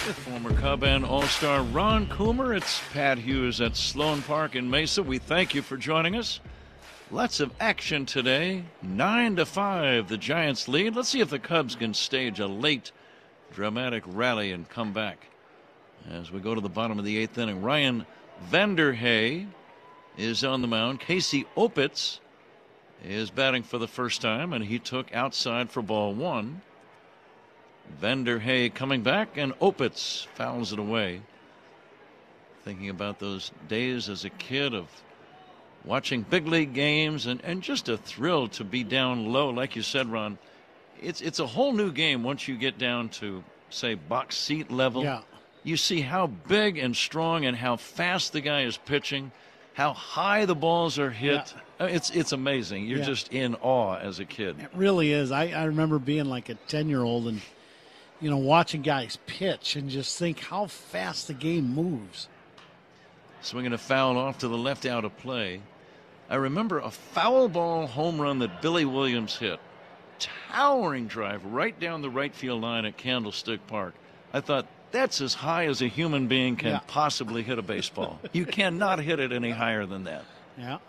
Former Cub and All-Star Ron Coomer. It's Pat Hughes at Sloan Park in Mesa. We thank you for joining us. Lots of action today. 9-5, the Giants lead. Let's see if the Cubs can stage a late, dramatic rally and come back. As we go to the bottom of the 8th inning, Ryan Vanderhey is on the mound. Casey Opitz is batting for the first time, and he took outside for ball 1. Vanderhey coming back, and Opitz fouls it away. Thinking about those days as a kid of watching big league games and just a thrill to be down low. Like you said, Ron, it's a whole new game once you get down to, say, box seat level. Yeah. You see how big and strong and how fast the guy is pitching, how high the balls are hit. Yeah. It's amazing. You're just in awe as a kid. It really is. I remember being like a 10-year-old and, watching guys pitch and just think how fast the game moves. Swinging a foul off to the left out of play. I remember a foul ball home run that Billy Williams hit. Towering drive right down the right field line at Candlestick Park. I thought, that's as high as a human being can possibly hit a baseball. You cannot hit it any higher than that. Yeah.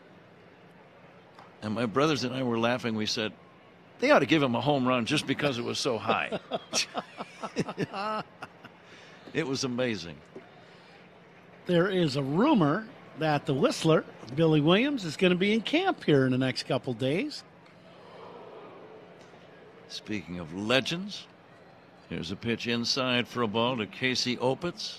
And my brothers and I were laughing. We said, they ought to give him a home run just because it was so high. It was amazing. There is a rumor that the Whistler, Billy Williams, is going to be in camp here in the next couple days. Speaking of legends, here's a pitch inside for a ball to Casey Opitz.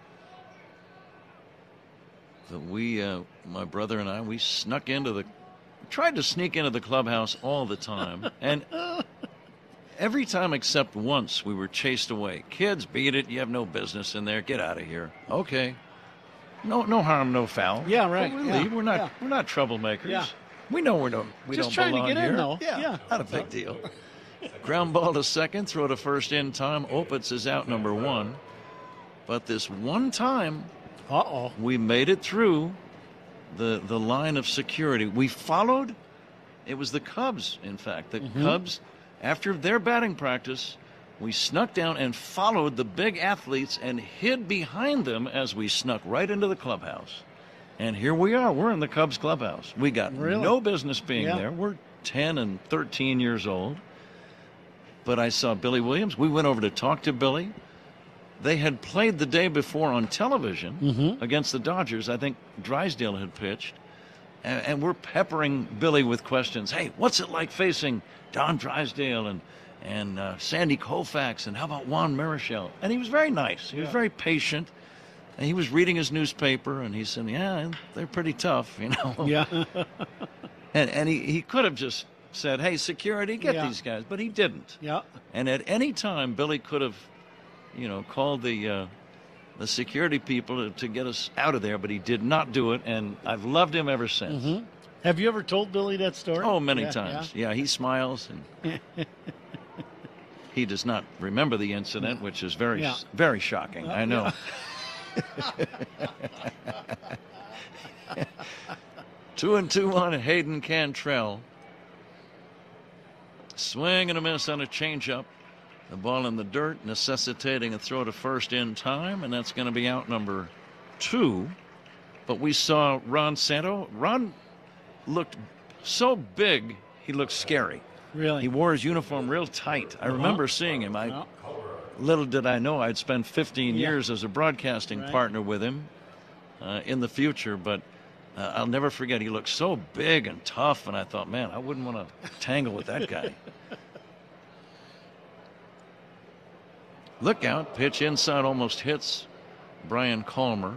But my brother and I, we tried to sneak into the clubhouse all the time. And every time except once, we were chased away. Kids, beat it. You have no business in there. Get out of here. Okay. No harm, no foul. Yeah, right. We'll leave. We're not troublemakers. Yeah. We know we don't Just trying to belong get here. in, though. Yeah, not a big deal. Ground ball to second, throw to first in time. Opitz is out number 1. But this one time, we made it through the line of security. We followed. It was the Cubs, in fact. The Cubs, after their batting practice, we snuck down and followed the big athletes and hid behind them as we snuck right into the clubhouse. And here we are. We're in the Cubs clubhouse. We got no business being there. We're 10 and 13 years old. But I saw Billy Williams. We went over to talk to Billy. They had played the day before on television against the Dodgers. I think Drysdale had pitched. And we're peppering Billy with questions. Hey, what's it like facing Don Drysdale and Sandy Koufax? And how about Juan Marichal? And he was very nice. He was very patient. And he was reading his newspaper. And he said, yeah, they're pretty tough, Yeah. and he could have just said, hey, security, get these guys. But he didn't. Yeah. And at any time, Billy could have called the security people to get us out of there, but he did not do it, and I've loved him ever since. Have you ever told Billy that story? Oh, many times. Yeah, he smiles, and he does not remember the incident, which is very, very shocking. I know. 2-2 on Hayden Cantrell. Swing and a miss on a changeup. The ball in the dirt, necessitating a throw to first in time, and that's going to be out number 2. But we saw Ron Santo. Ron looked so big, he looked scary. Really? He wore his uniform real tight. I remember seeing him. Little did I know I'd spend 15 years as a broadcasting partner with him in the future, but I'll never forget. He looked so big and tough, and I thought, man, I wouldn't want to tangle with that guy. Look out, pitch inside, almost hits Brian Calmer.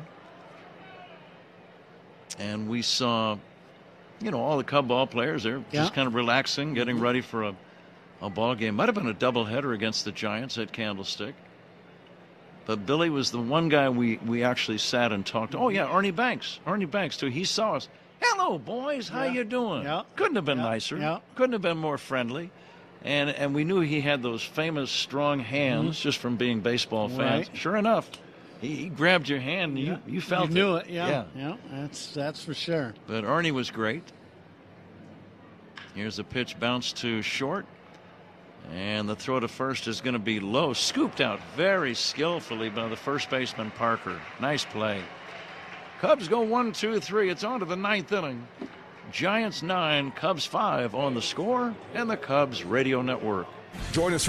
And we saw, all the Cub ball players, they're just kind of relaxing, getting ready for a ball game. Might have been a doubleheader against the Giants at Candlestick. But Billy was the one guy we actually sat and talked to. Oh, yeah, Ernie Banks, too. He saw us. Hello, boys. How you doing? Yeah. Couldn't have been nicer. Yeah. Couldn't have been more friendly. And we knew he had those famous strong hands just from being baseball fans. Right. Sure enough, he grabbed your hand and you felt you knew it. Yeah. That's for sure. But Ernie was great. Here's a pitch bounced to short. And And the throw to first is going to be low. Scooped out very skillfully by the first baseman, Parker. Nice play. Cubs go 1-2-3. It's on to the ninth inning. Giants 9, Cubs 5 on the score and the Cubs Radio Network. Join us for